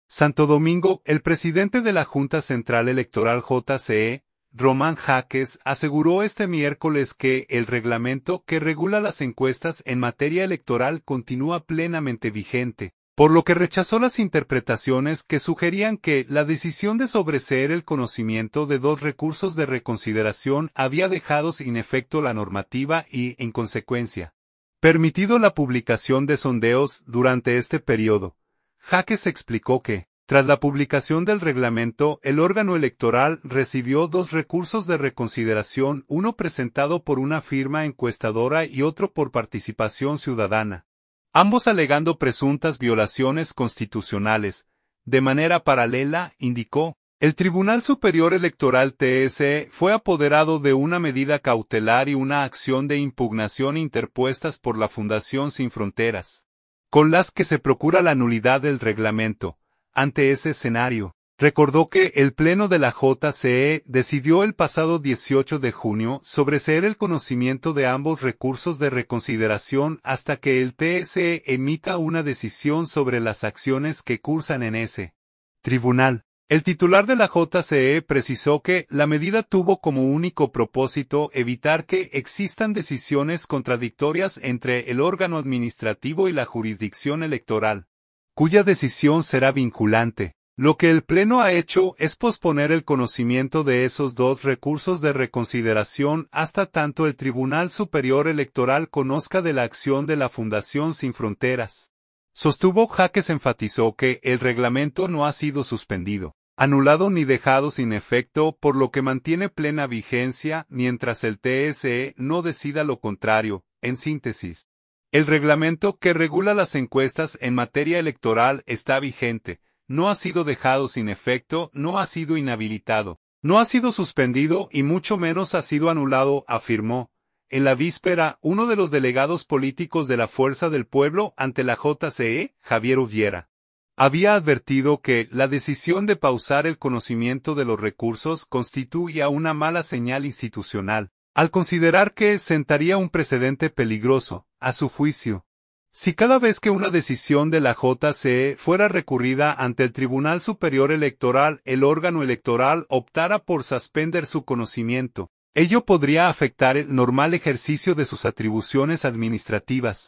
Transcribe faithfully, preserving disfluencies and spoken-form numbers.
Santo Domingo, el presidente de la Junta Central Electoral J C E, Román Jaques, aseguró este miércoles que el reglamento que regula las encuestas en materia electoral continúa plenamente vigente, por lo que rechazó las interpretaciones que sugerían que la decisión de sobreseer el conocimiento de dos recursos de reconsideración había dejado sin efecto la normativa y, en consecuencia, permitido la publicación de sondeos durante este periodo. Jaques explicó que, tras la publicación del reglamento, el órgano electoral recibió dos recursos de reconsideración, uno presentado por una firma encuestadora y otro por participación ciudadana, ambos alegando presuntas violaciones constitucionales. De manera paralela, indicó, el Tribunal Superior Electoral T S E fue apoderado de una medida cautelar y una acción de impugnación interpuestas por la Fundación Sin Fronteras, con las que se procura la nulidad del reglamento. Ante ese escenario, recordó que el Pleno de la J C E decidió el pasado dieciocho de junio sobreseer el conocimiento de ambos recursos de reconsideración hasta que el T S E emita una decisión sobre las acciones que cursan en ese tribunal. El titular de la J C E precisó que la medida tuvo como único propósito evitar que existan decisiones contradictorias entre el órgano administrativo y la jurisdicción electoral, cuya decisión será vinculante. Lo que el Pleno ha hecho es posponer el conocimiento de esos dos recursos de reconsideración hasta tanto el Tribunal Superior Electoral conozca de la acción de la Fundación Sin Fronteras. Sostuvo. Jaques enfatizó que el reglamento no ha sido suspendido, anulado ni dejado sin efecto, por lo que mantiene plena vigencia mientras el T S E no decida lo contrario. En síntesis, el reglamento que regula las encuestas en materia electoral está vigente, no ha sido dejado sin efecto, no ha sido inhabilitado, no ha sido suspendido y mucho menos ha sido anulado, afirmó. En la víspera, uno de los delegados políticos de la Fuerza del Pueblo ante la J C E, Javier Ubiera, había advertido que la decisión de pausar el conocimiento de los recursos constituía una mala señal institucional, al considerar que sentaría un precedente peligroso, a su juicio. Si cada vez que una decisión de la J C E fuera recurrida ante el Tribunal Superior Electoral, el órgano electoral optara por suspender su conocimiento, ello podría afectar el normal ejercicio de sus atribuciones administrativas.